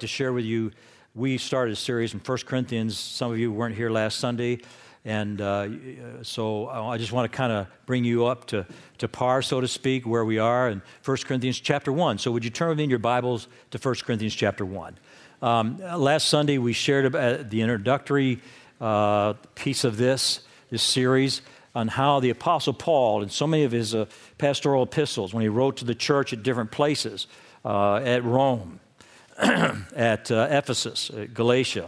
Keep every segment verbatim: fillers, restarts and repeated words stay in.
to share with you, we started a series in First Corinthians. Some of you weren't here last Sunday, and uh, so I just want to kind of bring you up to, to par, so to speak, where we are in First Corinthians chapter one. So would you turn with me in your Bibles to First Corinthians chapter one? Um, last Sunday, we shared about the introductory uh, piece of this, this series, on how the Apostle Paul, in so many of his uh, pastoral epistles, when he wrote to the church at different places, uh, at Rome, at uh, Ephesus, at Galatia,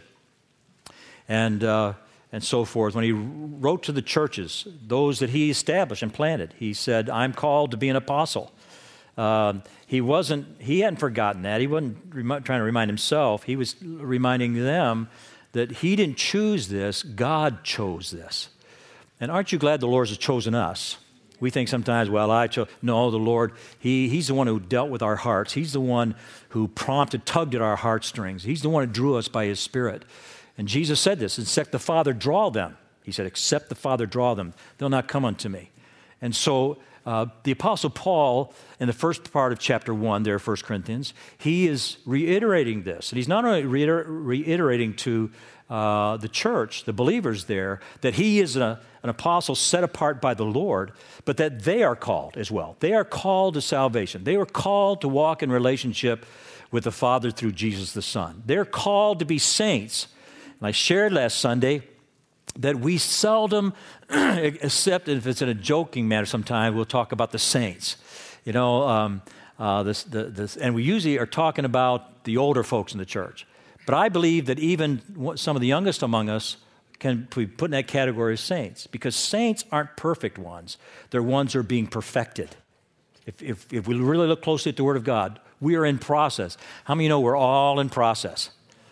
and uh, and so forth, when he wrote to the churches, those that he established and planted, he said, "I'm called to be an apostle." Uh, he wasn't. He hadn't forgotten that. He wasn't rem- trying to remind himself. He was reminding them that he didn't choose this. God chose this. And aren't you glad the Lord has chosen us? We think sometimes, well, I chose. No, the Lord, he, He's the one who dealt with our hearts. He's the one who prompted, tugged at our heartstrings. He's the one who drew us by His Spirit. And Jesus said this, except the Father draw them. He said, except the Father draw them, they'll not come unto me. And so uh, the Apostle Paul, in the first part of chapter one there, First Corinthians, he is reiterating this. And he's not only reiter- reiterating to uh, the church, the believers there, that he is a an apostle set apart by the Lord, but that they are called as well. They are called to salvation. They are called to walk in relationship with the Father through Jesus the Son. They're called to be saints. And I shared last Sunday that we seldom, except if it's in a joking manner sometimes, we'll talk about the saints. You know, um, uh, this, the, this, and we usually are talking about the older folks in the church. But I believe that even some of the youngest among us can be put in that category of saints, because saints aren't perfect ones. They're ones who are being perfected. If, if, if we really look closely at the Word of God, we are in process. How many know we're all in process?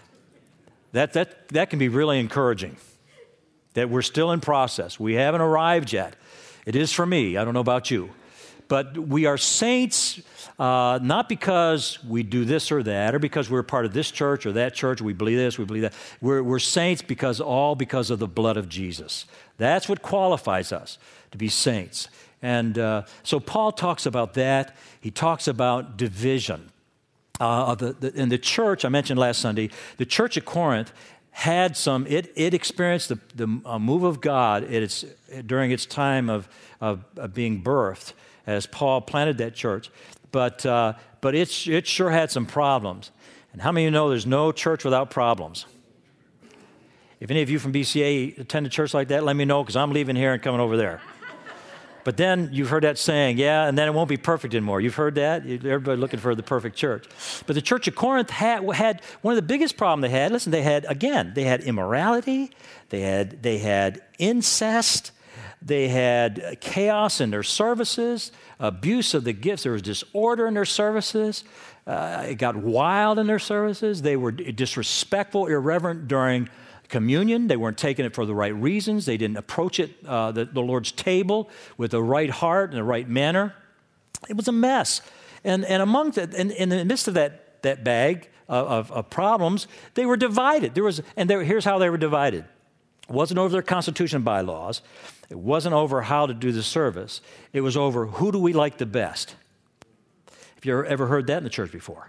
That, that, that can be really encouraging, that we're still in process. We haven't arrived yet. It is for me. I don't know about you. But we are saints uh, not because we do this or that, or because we're part of this church or that church, or we believe this, we believe that. We're, we're saints because all because of the blood of Jesus. That's what qualifies us to be saints. And uh, so Paul talks about that. He talks about division. Uh, the, the, in the church, I mentioned last Sunday, the church at Corinth had some, it, it experienced the, the uh, move of God at its, during its time of, of, of being birthed, as Paul planted that church, but uh, but it, it sure had some problems. And how many of you know there's no church without problems? If any of you from B C A attend a church like that, let me know, because I'm leaving here and coming over there. But then you've heard that saying, yeah, and then it won't be perfect anymore. You've heard that? Everybody looking for the perfect church. But the church of Corinth had, had one of the biggest problems they had, listen, they had, again, they had immorality, they had they had incest, they had chaos in their services, abuse of the gifts. There was disorder in their services. Uh, it got wild in their services. They were disrespectful, irreverent during communion. They weren't taking it for the right reasons. They didn't approach it, uh, the, the Lord's table, with the right heart and the right manner. It was a mess. And and among the, in, in the midst of that that bag of, of, of problems, they were divided. There was, and there, here's how they were divided. It wasn't over their constitution and bylaws. It wasn't over how to do the service. It was over who do we like the best. Have you ever heard that in the church before?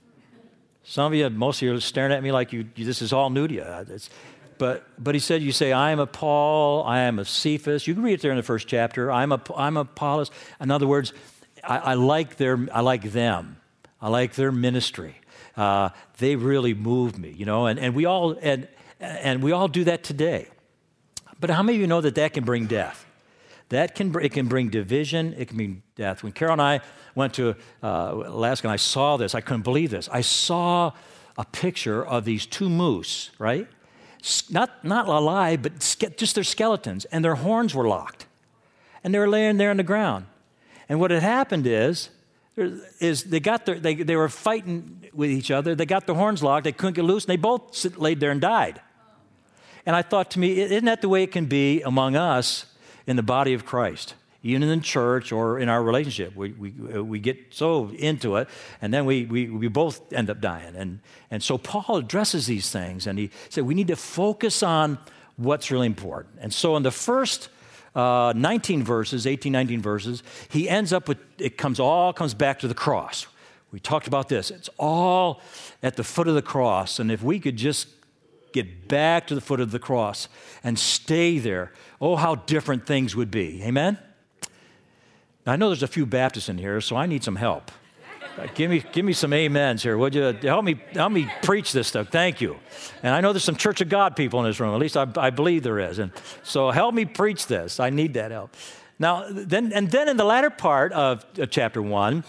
Some of you, most of you are staring at me like you, you this is all new to you. It's, but but he said, you say, I am a Paul, I am a Cephas. You can read it there in the first chapter. I'm a I'm a Apollos. In other words, I, I like their I like them. I like their ministry. Uh, they really moved me, you know. And and we all and and we all do that today. But how many of you know that that can bring death? That can it can bring division. It can bring death. When Carol and I went to uh, Alaska, and I saw this, I couldn't believe this. I saw a picture of these two moose, right? Not not alive, but ske- just their skeletons, and their horns were locked, and they were laying there on the ground. And what had happened is, is they got their they they were fighting with each other. They got their horns locked. They couldn't get loose, and they both sit, laid there and died. And I thought to me, isn't that the way it can be among us in the body of Christ, even in the church or in our relationship? We we we get so into it, and then we we we both end up dying. And and so Paul addresses these things, and he said we need to focus on what's really important. And so in the first uh, nineteen verses, eighteen, nineteen verses, he ends up with, it comes all comes back to the cross. We talked about this. It's all at the foot of the cross. And if we could just get back to the foot of the cross and stay there, oh, how different things would be. Amen? Now, I know there's a few Baptists in here, so I need some help. Uh, give me, give me some amens here, would you? Help me, help me preach this stuff. Thank you. And I know there's some Church of God people in this room. At least I, I believe there is. And so help me preach this. I need that help. Now, then, and then in the latter part of uh, chapter one,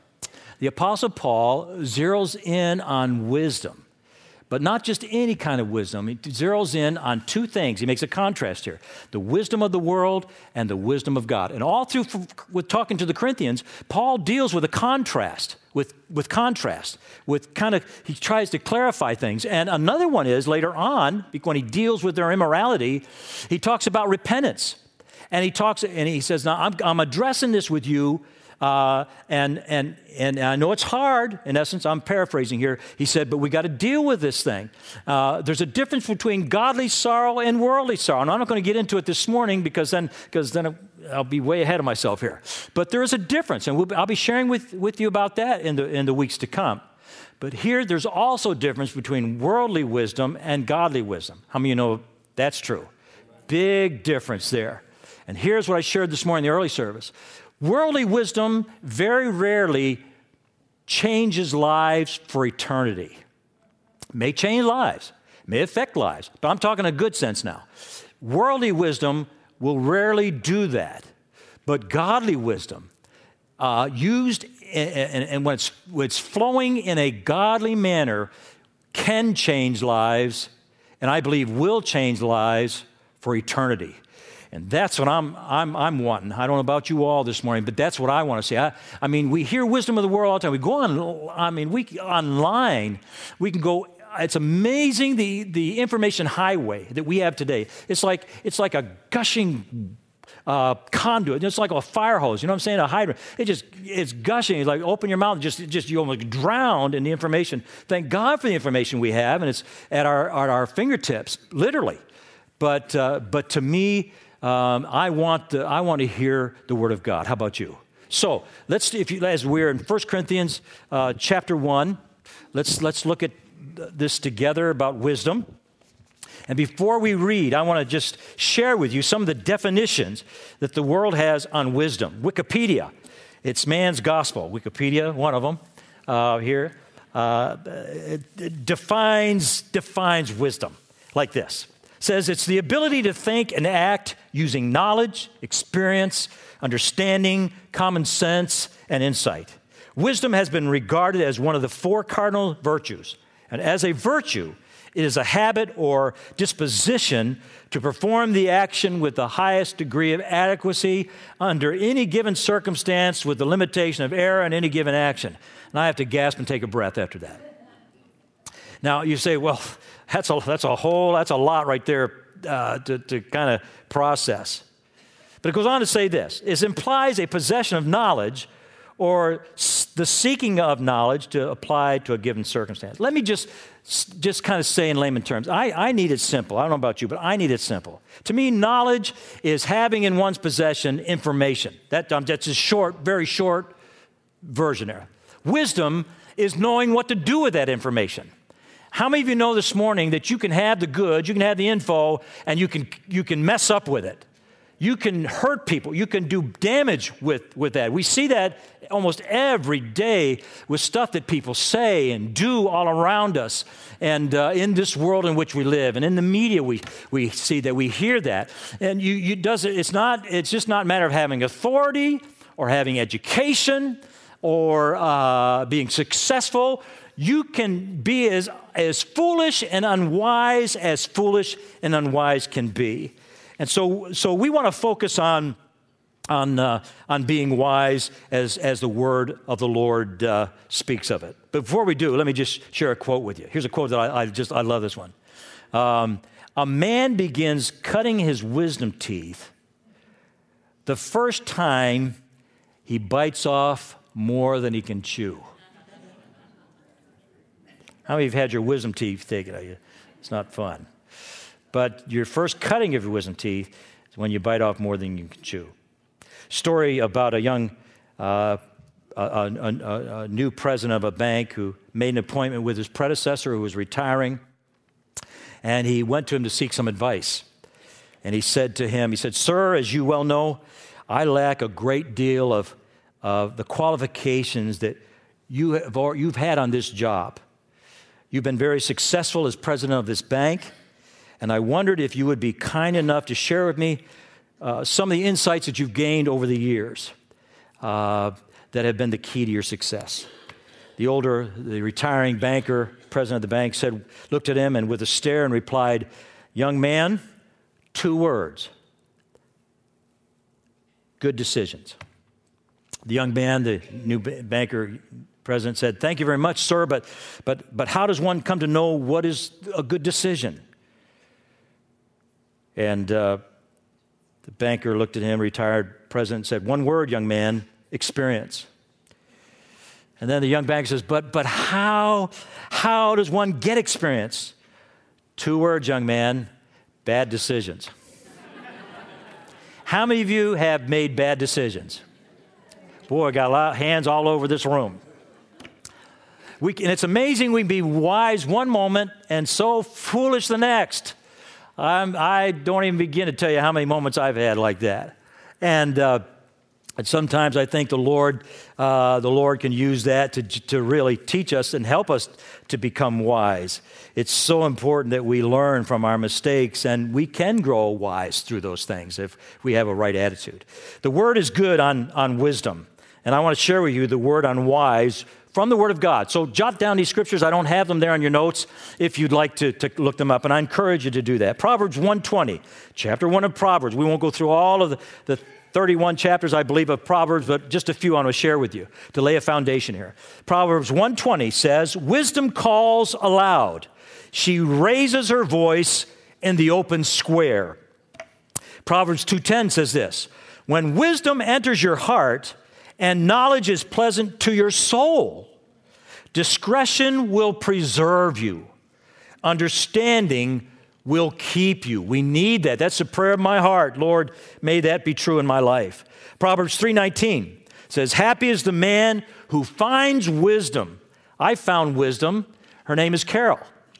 the Apostle Paul zeroes in on wisdom. But not just any kind of wisdom. He zeroes in on two things. He makes a contrast here. The wisdom of the world and the wisdom of God. And all through with talking to the Corinthians, Paul deals with a contrast, with, with contrast, with kind of, he tries to clarify things. And another one is later on, when he deals with their immorality, he talks about repentance. And he talks, and he says, now I'm, I'm addressing this with you. Uh, and and and I know it's hard. In essence, I'm paraphrasing here. He said, but we got to deal with this thing. Uh, there's a difference between godly sorrow and worldly sorrow. And I'm not going to get into it this morning because then because then I'll be way ahead of myself here. But there is a difference, and we'll, I'll be sharing with, with you about that in the in the weeks to come. But here, there's also a difference between worldly wisdom and godly wisdom. How many of you know that's true? Big difference there. And here's what I shared this morning in the early service. Worldly wisdom very rarely changes lives for eternity. It may change lives, may affect lives, but I'm talking in a good sense now. Worldly wisdom will rarely do that, but godly wisdom, uh, used and, and when, it's, when it's flowing in a godly manner, can change lives, and I believe will change lives for eternity. And that's what I'm I'm I'm wanting. I don't know about you all this morning, but that's what I want to see. I, I mean, we hear wisdom of the world all the time. We go on. I mean, we online. We can go. It's amazing the the information highway that we have today. It's like it's like a gushing uh, conduit. It's like a fire hose. You know what I'm saying? A hydrant. It just it's gushing. It's like open your mouth and just just you almost drowned in the information. Thank God for the information we have, and it's at our at our fingertips, literally. But uh, but to me. Um, I want the, I want to hear the Word of God. How about you? So let's, if you, as we're in First Corinthians uh, chapter one, let's let's look at this together about wisdom. And before we read, I want to just share with you some of the definitions that the world has on wisdom. Wikipedia, it's man's gospel. Wikipedia, one of them uh, here, uh, it, it defines defines wisdom like this. Says it's the ability to think and act using knowledge, experience, understanding, common sense, and insight. Wisdom has been regarded as one of the four cardinal virtues. And as a virtue, it is a habit or disposition to perform the action with the highest degree of adequacy under any given circumstance with the limitation of error in any given action. And I have to gasp and take a breath after that. Now, you say, well, That's a, that's a whole, that's a lot right there uh, to, to kind of process. But it goes on to say this. It implies a possession of knowledge or s- the seeking of knowledge to apply to a given circumstance. Let me just, just kind of say in layman terms, I, I need it simple. I don't know about you, but I need it simple. To me, knowledge is having in one's possession information. That, um, that's a short, very short version there. Wisdom is knowing what to do with that information. How many of you know this morning that you can have the goods, you can have the info, and you can you can mess up with it? You can hurt people. You can do damage with, with that. We see that almost every day with stuff that people say and do all around us and uh, in this world in which we live. And in the media, we we see that. We hear that. And you, you does it, it's not, it's just not a matter of having authority or having education or uh, being successful. You can be as, as foolish and unwise as foolish and unwise can be. And so so we want to focus on, on, uh, on being wise as, as the word of the Lord uh, speaks of it. But before we do, let me just share a quote with you. Here's a quote that I, I just, I love this one. Um, a man begins cutting his wisdom teeth the first time he bites off more than he can chew. How many of you have had your wisdom teeth taken out of you? It's not fun. But your first cutting of your wisdom teeth is when you bite off more than you can chew. Story about a young uh, a, a, a new president of a bank who made an appointment with his predecessor who was retiring, and he went to him to seek some advice. And he said to him, he said, "Sir, as you well know, I lack a great deal of, of the qualifications that you have, or you've had on this job. You've been very successful as president of this bank, and I wondered if you would be kind enough to share with me uh, some of the insights that you've gained over the years uh, that have been the key to your success." The older, the retiring banker, president of the bank, said, looked at him and with a stare and replied, "Young man, two words: good decisions." The young man, the new banker president, said, "Thank you very much, sir, but but but how does one come to know what is a good decision?" And uh, the banker looked at him, retired president, and said, "One word, young man: experience." And then the young banker says, but but how, how does one get experience? Two words, young man: bad decisions. How many of you have made bad decisions? Boy, I got a lot of hands all over this room. We, and it's amazing we can be wise one moment and so foolish the next. I'm, I don't even begin to tell you how many moments I've had like that. And, uh, and sometimes I think the Lord, uh, the Lord can use that to, to really teach us and help us to become wise. It's so important that we learn from our mistakes, and we can grow wise through those things if we have a right attitude. The word is good on, on wisdom, and I want to share with you the word on wise from the Word of God. So jot down these scriptures. I don't have them there on your notes if you'd like to, to look them up, and I encourage you to do that. Proverbs one twenty, chapter one of Proverbs. We won't go through all of the, the thirty-one chapters, I believe, of Proverbs, but just a few I want to share with you to lay a foundation here. Proverbs one twenty says, "Wisdom calls aloud. She raises her voice in the open square." Proverbs two ten says this, "When wisdom enters your heart and knowledge is pleasant to your soul, discretion will preserve you. Understanding will keep you." We need that. That's the prayer of my heart. Lord, may that be true in my life. Proverbs three nineteen says, "Happy is the man who finds wisdom." I found wisdom. Her name is Carol.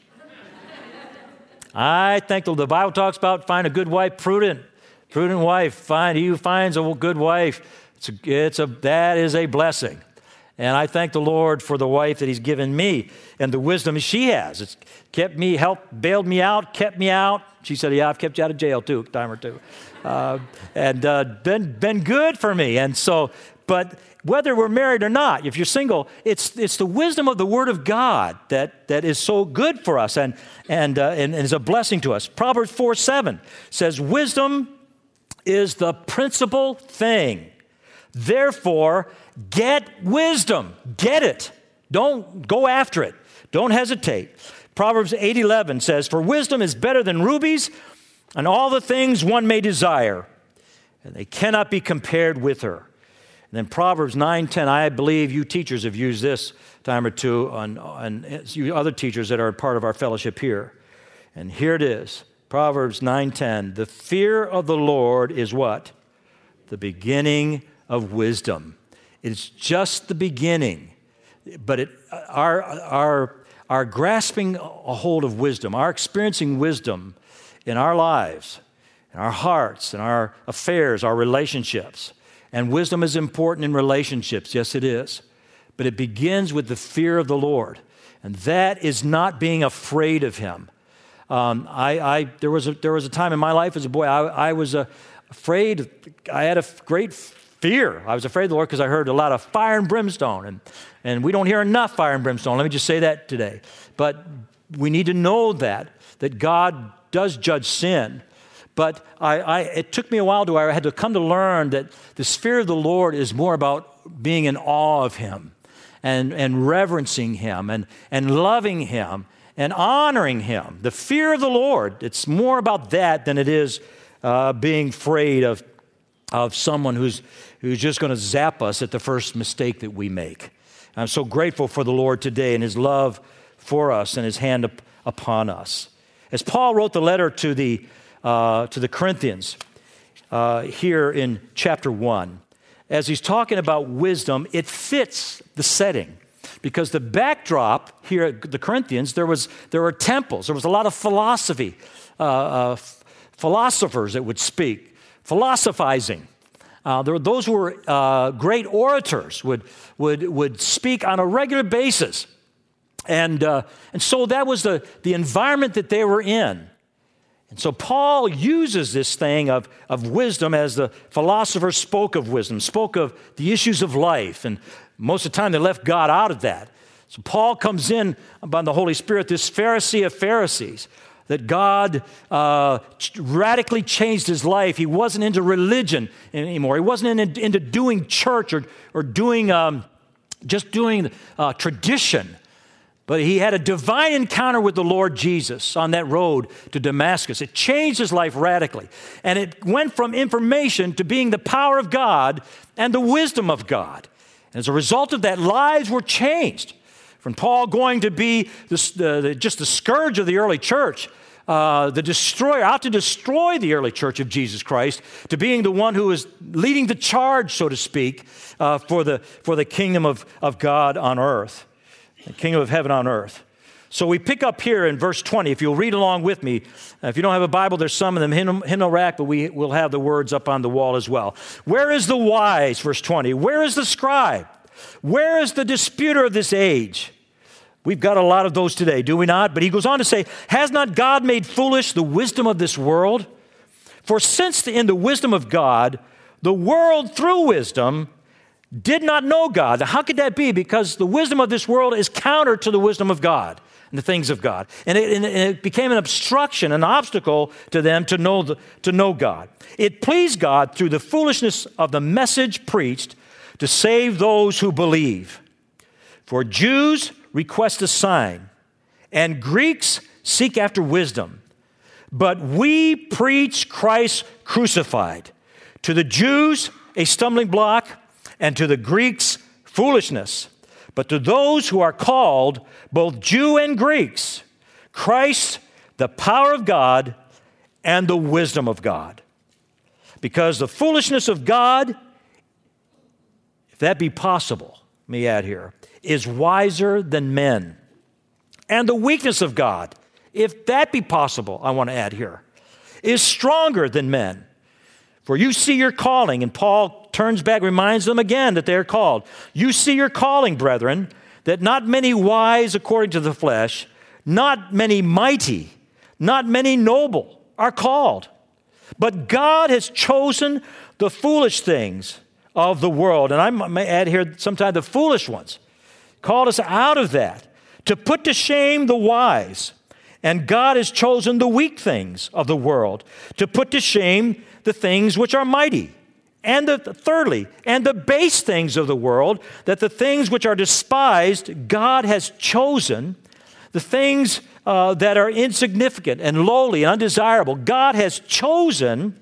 I think the Bible talks about find a good wife, prudent, prudent wife. Find he who finds a good wife. It's a, it's a that is a blessing. And I thank the Lord for the wife that He's given me and the wisdom she has. It's kept me, helped, bailed me out, kept me out. She said, "Yeah, I've kept you out of jail too, a time or two." Uh, and uh, been been good for me. And so, but whether we're married or not, if you're single, it's it's the wisdom of the Word of God that that is so good for us and and uh, and, and is a blessing to us. Proverbs four seven says, "Wisdom is the principal thing. Therefore, get wisdom." Get it. Don't go after it. Don't hesitate. Proverbs eight eleven says, "For wisdom is better than rubies, and all the things one may desire, and they cannot be compared with her." And then Proverbs nine ten, I believe you teachers have used this time or two on, on you other teachers that are part of our fellowship here. And here it is. Proverbs nine ten, "The fear of the Lord is" what? "The beginning of wisdom." It's just the beginning, but it, our, our, our grasping a hold of wisdom, our experiencing wisdom in our lives, in our hearts, in our affairs, our relationships. And wisdom is important in relationships, yes it is. But it begins with the fear of the Lord. And that is not being afraid of Him. Um, I, I, there, was a, there was a time in my life as a boy, I, I was uh, afraid, I had a great fear. I was afraid of the Lord because I heard a lot of fire and brimstone, and, and we don't hear enough fire and brimstone. Let me just say that today. But we need to know that, that God does judge sin. But I, I, it took me a while to, I had to come to learn that the fear of the Lord is more about being in awe of Him and, and reverencing Him and, and loving Him and honoring Him. The fear of the Lord, it's more about that than it is uh, being afraid of of someone who's who's just going to zap us at the first mistake that we make. I'm so grateful for the Lord today and His love for us and His hand up, upon us. As Paul wrote the letter to the uh, to the Corinthians uh, here in chapter one, as he's talking about wisdom, it fits the setting. Because the backdrop here at the Corinthians, there was there were temples. There was a lot of philosophy, uh, uh, philosophers that would speak, philosophizing. Uh, there were those who were uh, great orators would would would speak on a regular basis, and uh, and so that was the the environment that they were in. And so Paul uses this thing of, of wisdom as the philosophers spoke of wisdom, spoke of the issues of life. And most of the time they left God out of that. So Paul comes in by the Holy Spirit, this Pharisee of Pharisees, that God uh, radically changed his life. He wasn't into religion anymore. He wasn't in, into doing church or, or doing um, just doing uh, tradition. But he had a divine encounter with the Lord Jesus on that road to Damascus. It changed his life radically. And it went from information to being the power of God and the wisdom of God. And as a result of that, lives were changed. From Paul going to be the, the, just the scourge of the early church, uh, the destroyer, out to destroy the early church of Jesus Christ, to being the one who is leading the charge, so to speak, uh, for, the, for the kingdom of, of God on earth. The kingdom of heaven on earth. So we pick up here in verse twenty. If you'll read along with me, if you don't have a Bible, there's some in the hymnal, hymnal rack, but we will have the words up on the wall as well. Where is the wise, verse twenty? Where is the scribe? Where is the disputer of this age? We've got a lot of those today, do we not? But he goes on to say, has not God made foolish the wisdom of this world? For since in the wisdom of God, the world through wisdom did not know God. How could that be? Because the wisdom of this world is counter to the wisdom of God and the things of God. And it, and it became an obstruction, an obstacle to them to know, the, to know God. It pleased God through the foolishness of the message preached to save those who believe. For Jews request a sign, and Greeks seek after wisdom. But we preach Christ crucified. To the Jews, a stumbling block, and to the Greeks, foolishness. But to those who are called, both Jew and Greeks, Christ, the power of God and the wisdom of God. Because the foolishness of God, if that be possible, let me add here, is wiser than men. And the weakness of God, if that be possible, I want to add here, is stronger than men. For you see your calling, and Paul turns back, reminds them again that they are called. You see your calling, brethren, that not many wise according to the flesh, not many mighty, not many noble are called. But God has chosen the foolish things of the world, and I may add here sometimes the foolish ones, called us out of that to put to shame the wise. And God has chosen the weak things of the world to put to shame the things which are mighty. And the, thirdly, and the base things of the world, that the things which are despised, God has chosen, the things uh, that are insignificant and lowly and undesirable, God has chosen,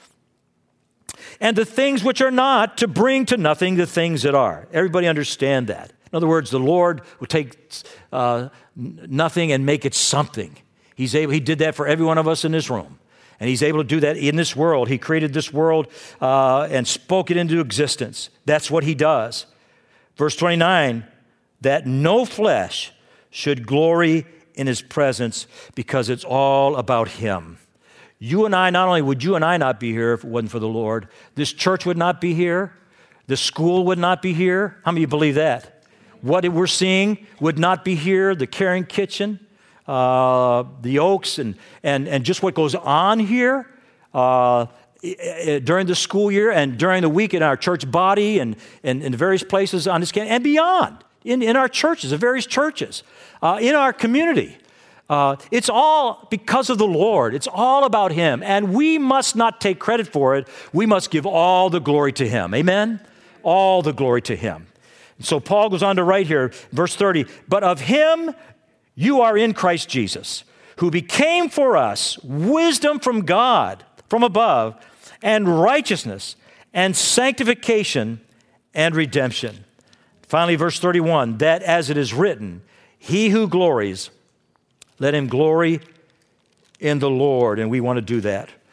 and the things which are not, to bring to nothing the things that are. Everybody understand that. In other words, the Lord will take uh, nothing and make it something. He's able. He did that for every one of us in this room. And he's able to do that in this world. He created this world uh, and spoke it into existence. That's what he does. Verse twenty-nine, that no flesh should glory in his presence, because it's all about him. You and I, not only would you and I not be here if it wasn't for the Lord, this church would not be here. This school would not be here. How many of you believe that? What we're seeing would not be here. The Caring Kitchen, uh, the Oaks, and, and, and just what goes on here uh, during the school year and during the week in our church body and, and in various places on this campus and beyond, in, in our churches, the various churches, uh, in our community. Uh, it's all because of the Lord. It's all about him. And we must not take credit for it. We must give all the glory to him. Amen? All the glory to him. So Paul goes on to write here, verse thirty, but of him you are in Christ Jesus, who became for us wisdom from God, from above, and righteousness, and sanctification, and redemption. Finally, verse thirty-one, that as it is written, he who glories, let him glory in the Lord. And we want to do that.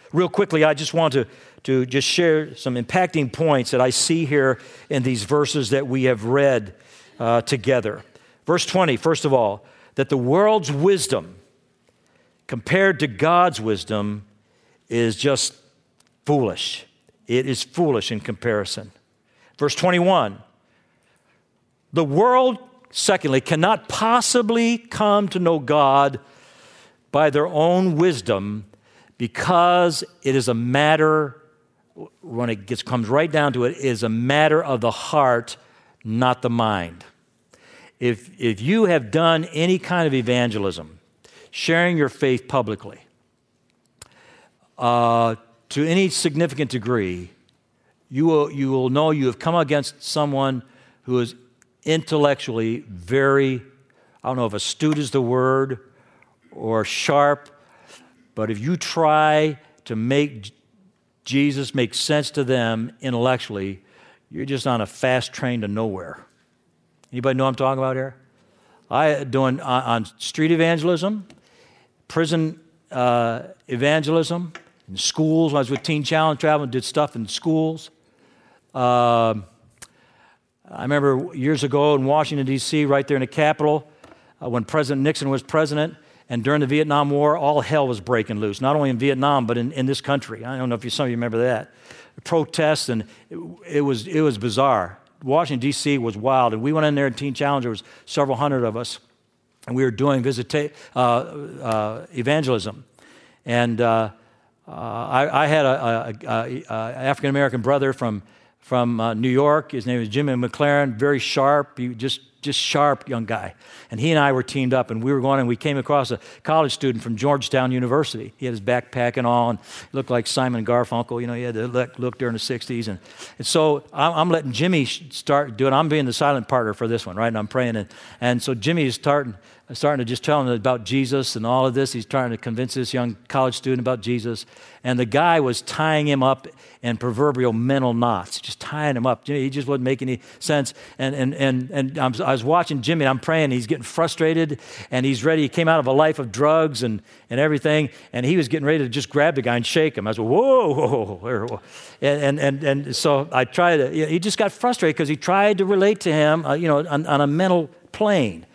Real quickly, I just want to, to just share some impacting points that I see here in these verses that we have read uh, together. Verse twenty, first of all, that the world's wisdom compared to God's wisdom is just foolish. It is foolish in comparison. Verse twenty-one, the world, secondly, cannot possibly come to know God by their own wisdom because it is a matter, when it gets, comes right down to it, it is a matter of the heart, not the mind. If, if you have done any kind of evangelism, sharing your faith publicly, uh, to any significant degree, you will, you will know you have come against someone who is intellectually very, I don't know if astute is the word, or sharp, but if you try to make Jesus make sense to them intellectually, you're just on a fast train to nowhere. Anybody know what I'm talking about here? I doing on, on street evangelism, prison uh, evangelism, in schools. When I was with Teen Challenge, traveling, did stuff in schools. Uh, I remember years ago in Washington, D C, right there in the Capitol, uh, when President Nixon was president, and during the Vietnam War, all hell was breaking loose, not only in Vietnam, but in, in this country. I don't know if you, some of you remember that. Protests, and it, it was it was bizarre. Washington, D C was wild, and we went in there in Teen Challenge. There was several hundred of us, and we were doing visita- uh, uh, evangelism. And uh, uh, I, I had an African-American brother from, from uh, New York. His name was Jimmy McLaren, very sharp, he just just sharp young guy. And he and I were teamed up, and we were going, and we came across a college student from Georgetown University. He had his backpack and all, and looked like Simon Garfunkel. You know, he had the look, look during the sixties. And, and so I'm, I'm letting Jimmy start doing, I'm being the silent partner for this one, right? And I'm praying. And, and so Jimmy is starting, starting to just tell him about Jesus and all of this. He's trying to convince this young college student about Jesus. And the guy was tying him up in proverbial mental knots, just tying him up. He just wasn't making any sense. And and and and I'm, I was watching Jimmy, and I'm praying. He's getting frustrated, and he's ready. He came out of a life of drugs and, and everything, and he was getting ready to just grab the guy and shake him. I was like, whoa, whoa, whoa. And, and, and, and so I tried to, he just got frustrated because he tried to relate to him, uh, you know, on, on a mental plane.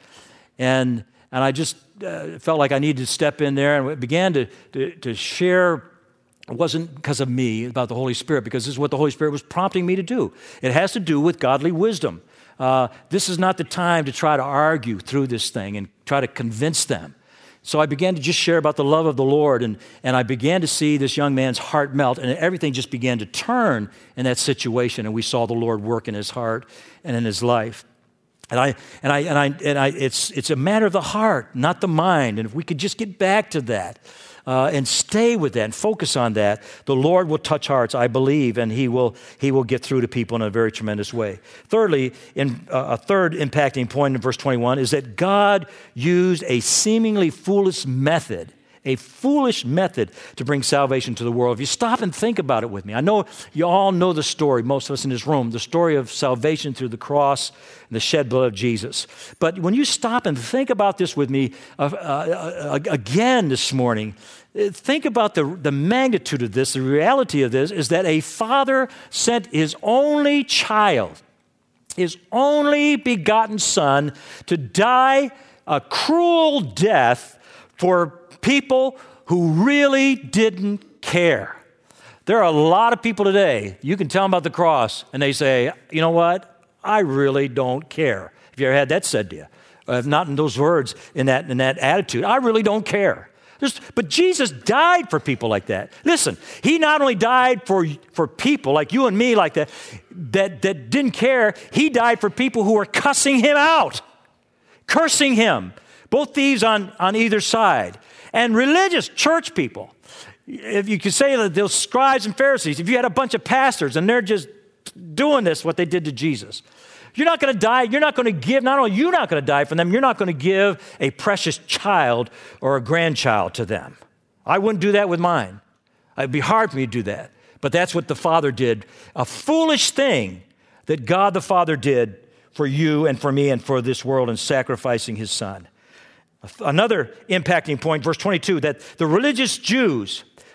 And and I just uh, felt like I needed to step in there and began to, to, to share. It wasn't because of me, about the Holy Spirit, because this is what the Holy Spirit was prompting me to do. It has to do with godly wisdom. Uh, this is not the time to try to argue through this thing and try to convince them. So I began to just share about the love of the Lord, and, and I began to see this young man's heart melt, and everything just began to turn in that situation, and we saw the Lord work in his heart and in his life. And I and I and I and I it's it's a matter of the heart, not the mind. And if we could just get back to that uh, and stay with that and focus on that, the Lord will touch hearts, I believe, and He will He will get through to people in a very tremendous way. Thirdly, in uh, a third impacting point in verse twenty-one is that God used a seemingly foolish method. A foolish method to bring salvation to the world. If you stop and think about it with me, I know you all know the story, most of us in this room, the story of salvation through the cross and the shed blood of Jesus. But when you stop and think about this with me uh, uh, again this morning, think about the, the magnitude of this. The reality of this is that a father sent his only child, his only begotten son, to die a cruel death for people who really didn't care. There are a lot of people today, you can tell them about the cross, and they say, you know what? I really don't care. Have you ever had that said to you? Uh, not in those words, in that, in that attitude. I really don't care. There's, but Jesus died for people like that. Listen, He not only died for, for people like you and me like that, that, that didn't care, He died for people who were cussing Him out, cursing Him, both thieves on, on either side. And religious church people, if you could say that those scribes and Pharisees, if you had a bunch of pastors and they're just doing this, what they did to Jesus, you're not going to die. You're not going to give, not only you're not going to die for them, you're not going to give a precious child or a grandchild to them. I wouldn't do that with mine. It'd be hard for me to do that. But that's what the Father did. A foolish thing that God the Father did for you and for me and for this world in sacrificing His Son. Another impacting point, verse twenty-two, that the religious Jews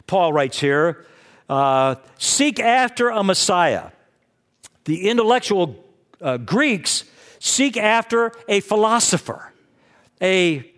Paul writes here, uh, seek after a Messiah. The intellectual uh, Greeks seek after a philosopher, a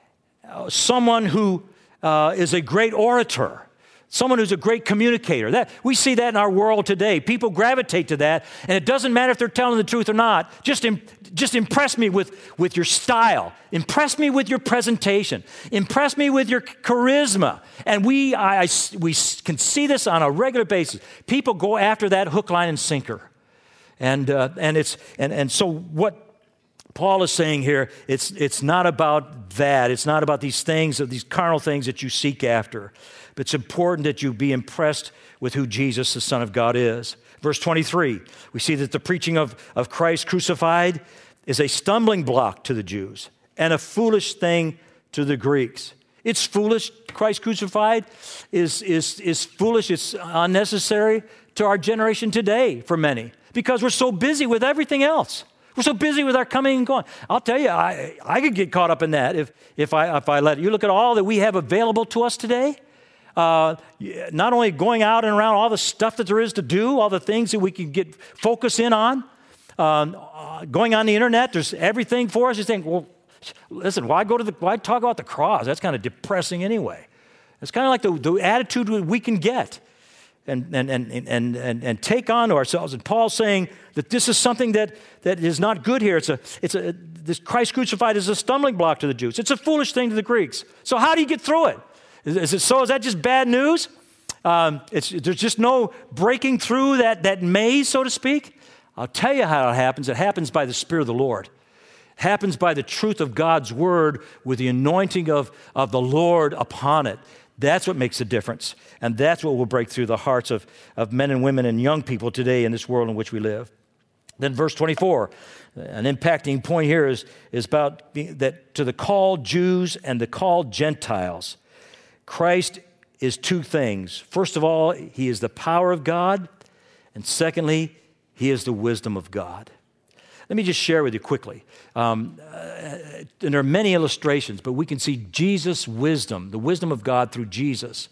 uh, someone who uh, is a great orator, someone who's a great communicator. That, we see that in our world today. People gravitate to that, and it doesn't matter if they're telling the truth or not. Just, im- just impress me with, with your style. Impress me with your presentation. Impress me with your charisma. And we, I, I, we can see this on a regular basis. People go after that hook, line, and sinker. And, uh, and, it's, and, and so what Paul is saying here, it's, it's not about that. It's not about these things, these carnal things that you seek after. But it's important that you be impressed with who Jesus, the Son of God, is. Verse twenty-three, we see that the preaching of, of Christ crucified is a stumbling block to the Jews and a foolish thing to the Greeks. It's foolish. Christ crucified is, is, is foolish. It's unnecessary to our generation today for many because we're so busy with everything else. We're so busy with our coming and going. I'll tell you, I, I could get caught up in that if, if, I, if I let it. You look at all that we have available to us today. Uh, not only going out and around all the stuff that there is to do, all the things that we can get focus in on, um, uh, going on the internet, there's everything for us. You think, well, listen, why go to the, why talk about the cross? That's kind of depressing anyway. It's kind of like the, the attitude we can get and, and, and, and, and, and take on to ourselves. And Paul's saying that this is something that, that is not good here. It's a, it's a, this Christ crucified is a stumbling block to the Jews. It's a foolish thing to the Greeks. So how do you get through it? Is it so? Is that just bad news? Um, it's, there's just no breaking through that, that maze, so to speak? I'll tell you how it happens. It happens by the Spirit of the Lord. It happens by the truth of God's Word with the anointing of, of the Lord upon it. That's what makes a difference. And that's what will break through the hearts of, of men and women and young people today in this world in which we live. Then verse twenty-four, an impacting point here is, is about being, that to the called Jews and the called Gentiles, Christ is two things. First of all, he is the power of God. And secondly, he is the wisdom of God. Let me just share with you quickly. Um, uh, and there are many illustrations, but we can see Jesus' wisdom, the wisdom of God through Jesus,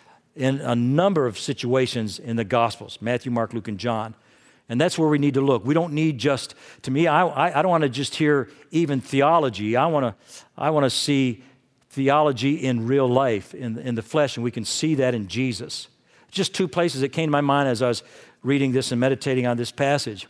in a number of situations in the Gospels, Matthew, Mark, Luke, and John. And that's where we need to look. We don't need just, to me, I, I, I don't want to just hear even theology. I want to I want to see theology in real life, in, in the flesh, and we can see that in Jesus. Just two places that came to my mind as I was reading this and meditating on this passage.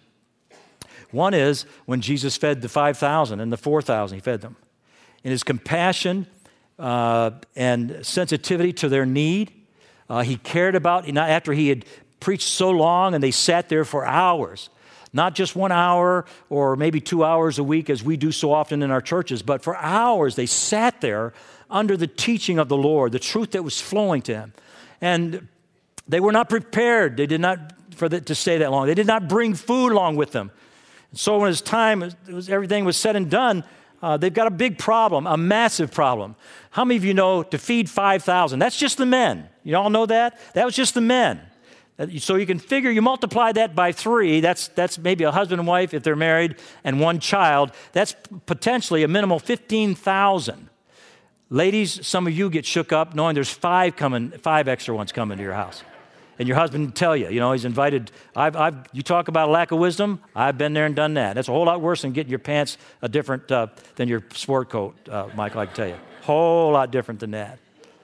One is when Jesus fed the five thousand and the four thousand, he fed them. In his compassion uh, and sensitivity to their need, uh, he cared about, after he had preached so long and they sat there for hours, not just one hour or maybe two hours a week as we do so often in our churches, but for hours they sat there under the teaching of the Lord, the truth that was flowing to him. And they were not prepared. They did not, for the, to stay that long. They did not bring food along with them. And so when it's time, it was, everything was said and done, uh, they've got a big problem, a massive problem. How many of you know to feed five thousand? That's just the men. You all know that? That was just the men. So you can figure, you multiply that by three, that's that's maybe a husband and wife if they're married, and one child. That's potentially a minimal fifteen thousand. Ladies, some of you get shook up knowing there's five coming, five extra ones coming to your house. And your husband will tell you, you know, he's invited. I've, I've, you talk about a lack of wisdom, I've been there and done that. That's a whole lot worse than getting your pants a different uh, than your sport coat, uh, Michael, I can tell you. Whole lot different than that.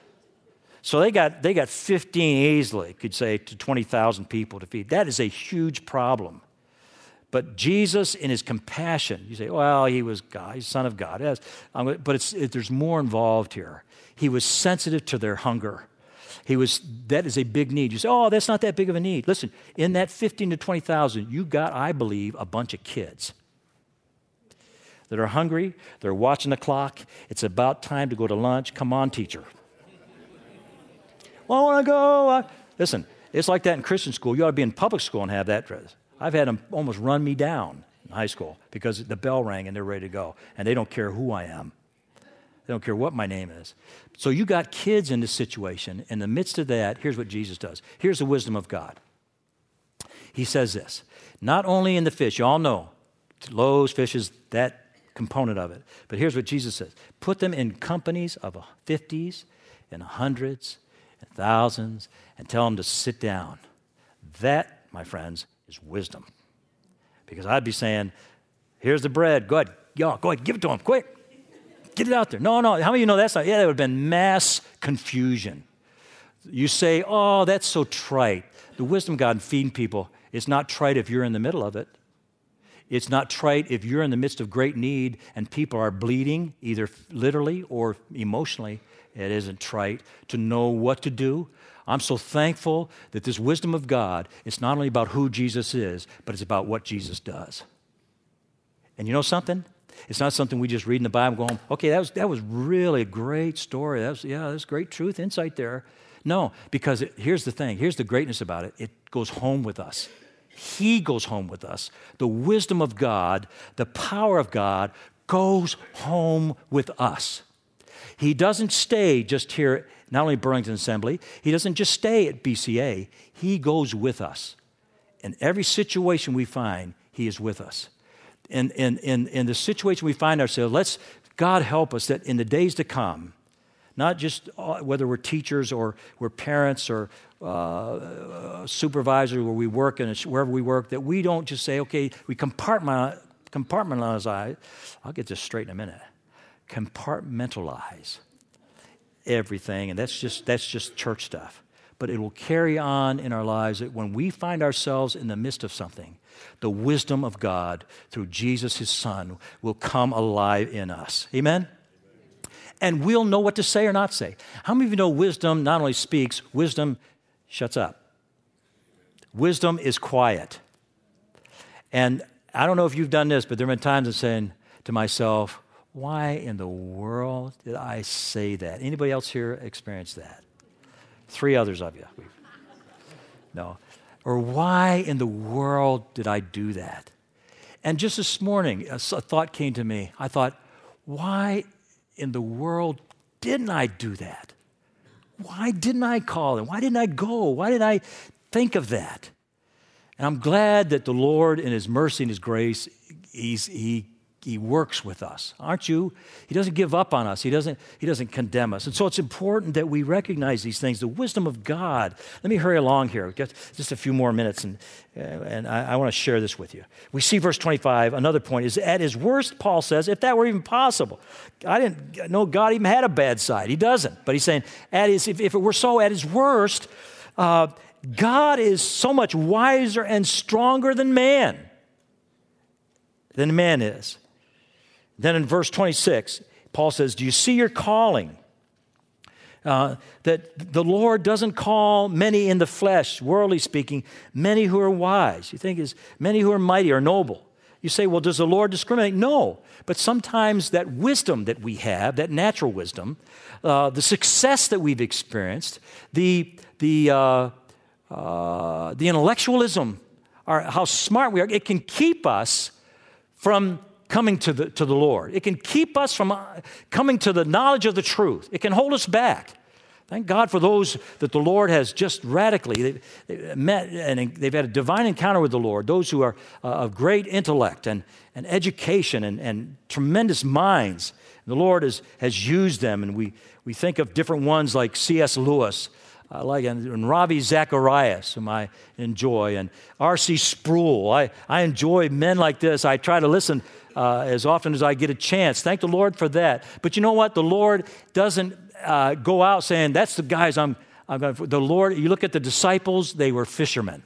So they got they got fifteen easily, could say, to twenty thousand people to feed. That is a huge problem. But Jesus, in his compassion, you say, well, he was God, he's Son of God. Yes, um, but it's, it, there's more involved here. He was sensitive to their hunger. He was, that is a big need. You say, oh, that's not that big of a need. Listen, in that fifteen to twenty thousand, you got, I believe, a bunch of kids that are hungry. They're watching the clock. It's about time to go to lunch. Come on, teacher. Well, I want to go. Uh, listen, it's like that in Christian school. You ought to be in public school and have that dress. I've had them almost run me down in high school because the bell rang and they're ready to go. And they don't care who I am. They don't care what my name is. So you got kids in this situation. In the midst of that, here's what Jesus does. Here's the wisdom of God. He says this, not only in the fish, you all know, loaves, fishes, that component of it. But here's what Jesus says. Put them in companies of fifties and hundreds and thousands and tell them to sit down. That, my friends, is wisdom. Because I'd be saying, here's the bread. Go ahead. Yo, go ahead. Give it to them. Quick. Get it out there. No, no. How many of you know that's not? Yeah, there would have been mass confusion. You say, oh, that's so trite. The wisdom of God in feeding people, it's not trite if you're in the middle of it. It's not trite if you're in the midst of great need and people are bleeding, either literally or emotionally. It isn't trite to know what to do. I'm so thankful that this wisdom of God, it's not only about who Jesus is, but it's about what Jesus does. And you know something? It's not something we just read in the Bible going, okay, that was, that was really a great story. That was, yeah, that's great truth, insight there. No, because it, here's the thing. Here's the greatness about it. It goes home with us. He goes home with us. The wisdom of God, the power of God goes home with us. He doesn't stay just here, not only Burlington Assembly, he doesn't just stay at B C A. He goes with us. In every situation we find, he is with us. In, in, in, in the situation we find ourselves, let's, God help us that in the days to come, not just whether we're teachers or we're parents or uh, supervisors where we work and wherever we work, that we don't just say, okay, we compartmentalize, compartmentalize, I'll get this straight in a minute, compartmentalize everything, and that's just that's just church stuff. But it will carry on in our lives that when we find ourselves in the midst of something, the wisdom of God through Jesus, his Son, will come alive in us. Amen? And we'll know what to say or not say. How many of you know wisdom not only speaks, wisdom shuts up? Wisdom is quiet. And I don't know if you've done this, but there have been times I'm saying to myself, why in the world did I say that? Anybody else here experience that? Three others of you. No. Or why in the world did I do that? And just this morning, a thought came to me. I thought, why in the world didn't I do that? Why didn't I call him? Why didn't I go? Why did I think of that? And I'm glad that the Lord in his mercy and his grace, he's, he He works with us, aren't you? He doesn't give up on us. He doesn't, he doesn't condemn us. And so it's important that we recognize these things, the wisdom of God. Let me hurry along here. We've got just a few more minutes, and, uh, and I, I want to share this with you. We see verse twenty-five, another point, is at his worst, Paul says, if that were even possible. I didn't know God even had a bad side. He doesn't. But he's saying, at his, if, if it were so, at his worst, uh, God is so much wiser and stronger than man, than man is. Then in verse twenty-six, Paul says, do you see your calling? Uh, that the Lord doesn't call many in the flesh, worldly speaking, many who are wise. You think is many who are mighty or noble. You say, well, does the Lord discriminate? No. But sometimes that wisdom that we have, that natural wisdom, uh, the success that we've experienced, the, the, uh, uh, the intellectualism, our, how smart we are, it can keep us from coming to the, to the Lord. It can keep us from coming to the knowledge of the truth. It can hold us back. Thank God for those that the Lord has just radically they've met and they've had a divine encounter with the Lord, those who are uh, of great intellect and, and education and, and tremendous minds. The Lord has, has used them, and we, we think of different ones like C S Lewis, I like and, and Ravi Zacharias, whom I enjoy, and R C Sproul. I, I enjoy men like this. I try to listen uh, as often as I get a chance. Thank the Lord for that. But you know what? The Lord doesn't uh, go out saying, that's the guys I'm, I'm going to... The Lord, you look at the disciples, they were fishermen.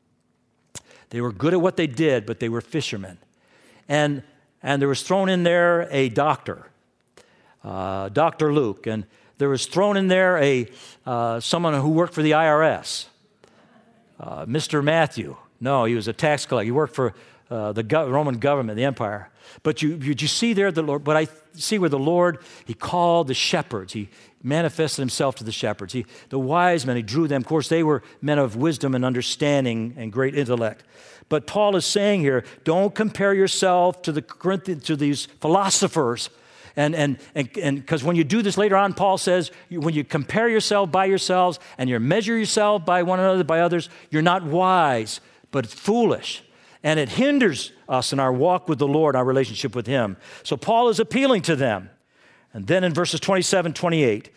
They were good at what they did, but they were fishermen. And, and there was thrown in there a doctor, uh, Doctor Luke, and there was thrown in there a uh, someone who worked for the I R S, uh, Mister Matthew. No, he was a tax collector. He worked for uh, the go- Roman government, the empire. But you, you, you see there the Lord. But I see where the Lord, he called the shepherds. He manifested himself to the shepherds. He, the wise men, he drew them. Of course, they were men of wisdom and understanding and great intellect. But Paul is saying here, don't compare yourself to the Corinthians, to these philosophers. And and and and because when you do this later on, Paul says, you, when you compare yourself by yourselves and you measure yourself by one another, by others, you're not wise, but it's foolish. And it hinders us in our walk with the Lord, our relationship with him. So Paul is appealing to them. And then in verses twenty-seven, twenty-eight,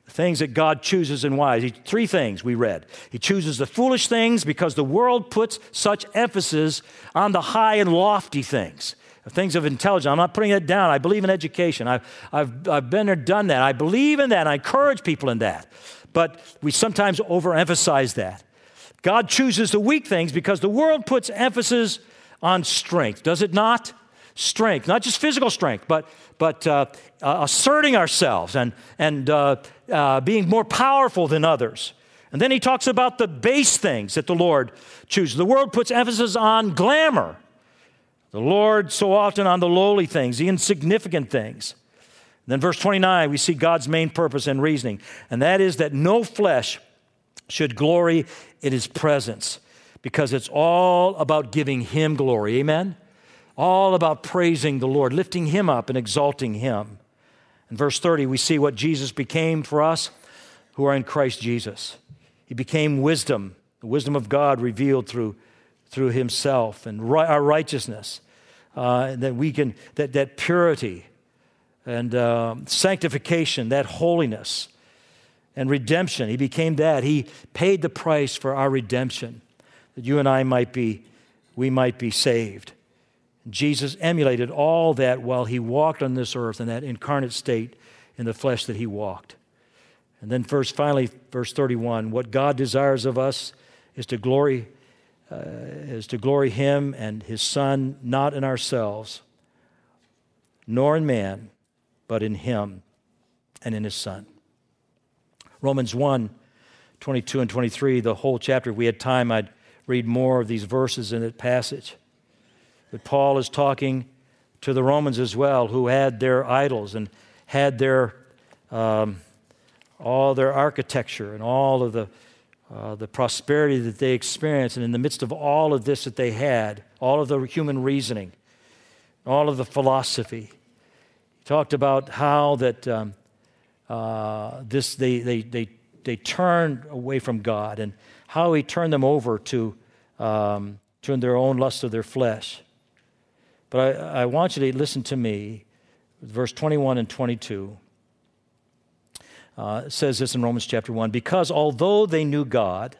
things that God chooses and why. He, three things we read. He chooses the foolish things because the world puts such emphasis on the high and lofty things, things of intelligence. I'm not putting it down. I believe in education. I've, I've, I've been there, done that. I believe in that. And I encourage people in that. But we sometimes overemphasize that. God chooses the weak things because the world puts emphasis on strength. Does it not? Strength, not just physical strength, but but uh, uh, asserting ourselves and and uh, uh, being more powerful than others. And then he talks about the base things that the Lord chooses. The world puts emphasis on glamour. The Lord so often on the lowly things, the insignificant things. And then verse twenty-nine, we see God's main purpose and reasoning, and that is that no flesh should glory in his presence, because it's all about giving him glory. Amen? All about praising the Lord, lifting him up and exalting him. In verse thirty, we see what Jesus became for us who are in Christ Jesus. He became wisdom, the wisdom of God revealed through, through himself, and ri- our righteousness, uh, that we can, that, that purity and uh, sanctification, that holiness and redemption. He became that. He paid the price for our redemption, that you and I might be, we might be saved. Jesus emulated all that while he walked on this earth in that incarnate state in the flesh that he walked. And then first, finally, verse thirty-one, what God desires of us is to glory, uh, is to glory him and his Son, not in ourselves, nor in man, but in him and in his Son. Romans one, twenty-two and twenty-three, the whole chapter. If we had time, I'd read more of these verses in that passage. But Paul is talking to the Romans as well, who had their idols and had their um, all their architecture and all of the uh, the prosperity that they experienced. And in the midst of all of this that they had, all of the human reasoning, all of the philosophy, he talked about how that um, uh, this they they they they turned away from God and how he turned them over to um, to their own lust of their flesh. But I, I want you to listen to me. Verse twenty-one and twenty-two uh, says this in Romans chapter one, because although they knew God,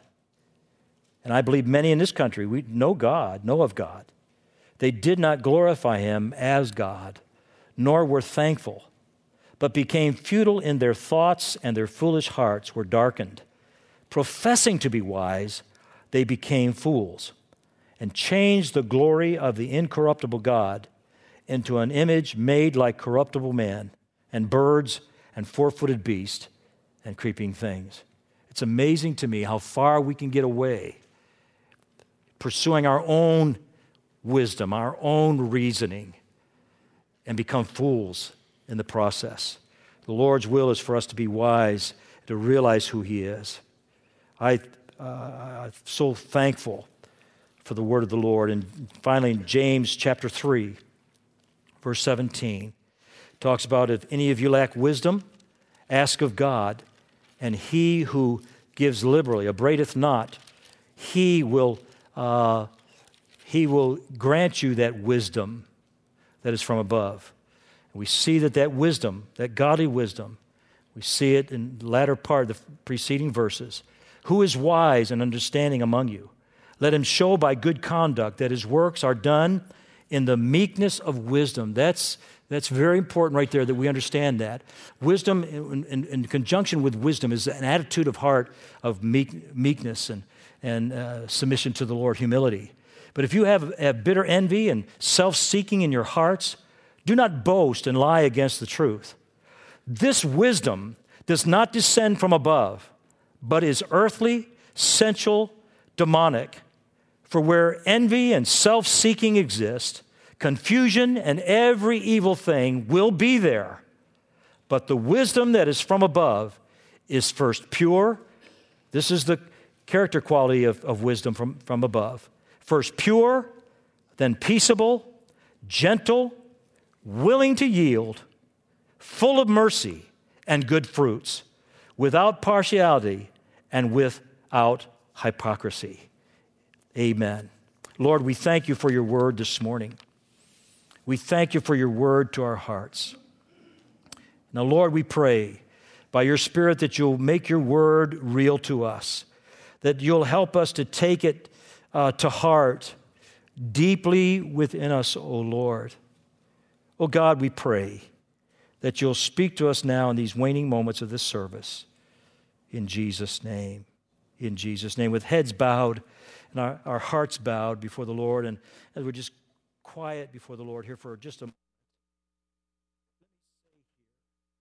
and I believe many in this country, we know God, know of God, they did not glorify him as God, nor were thankful, but became futile in their thoughts, and their foolish hearts were darkened. Professing to be wise, they became fools, and changed the glory of the incorruptible God into an image made like corruptible man and birds and four-footed beasts and creeping things. It's amazing to me how far we can get away pursuing our own wisdom, our own reasoning, and become fools in the process. The Lord's will is for us to be wise, to realize who he is. I, uh, I'm so thankful for the word of the Lord. And finally, in James chapter three, verse seventeen, talks about if any of you lack wisdom, ask of God, and he who gives liberally, abradeth not, he will, uh, he will grant you that wisdom that is from above. And we see that that wisdom, that godly wisdom, we see it in the latter part of the preceding verses. Who is wise and understanding among you? Let him show by good conduct that his works are done in the meekness of wisdom. That's, that's very important right there, that we understand that. Wisdom, in, in, in conjunction with wisdom, is an attitude of heart of meek, meekness and, and uh, submission to the Lord, humility. But if you have, have bitter envy and self-seeking in your hearts, do not boast and lie against the truth. This wisdom does not descend from above, but is earthly, sensual, demonic. For where envy and self-seeking exist, confusion and every evil thing will be there. But the wisdom that is from above is first pure. This is the character quality of, of wisdom from, from above. First pure, then peaceable, gentle, willing to yield, full of mercy and good fruits, without partiality and without hypocrisy. Amen. Lord, we thank you for your word this morning. We thank you for your word to our hearts. Now, Lord, we pray by your Spirit, that you'll make your word real to us, that you'll help us to take it uh, to heart deeply within us, O Lord. Oh God, we pray that you'll speak to us now in these waning moments of this service. In Jesus' name. In Jesus' name. With heads bowed and our, our hearts bowed before the Lord, and as we're just quiet before the Lord here for just a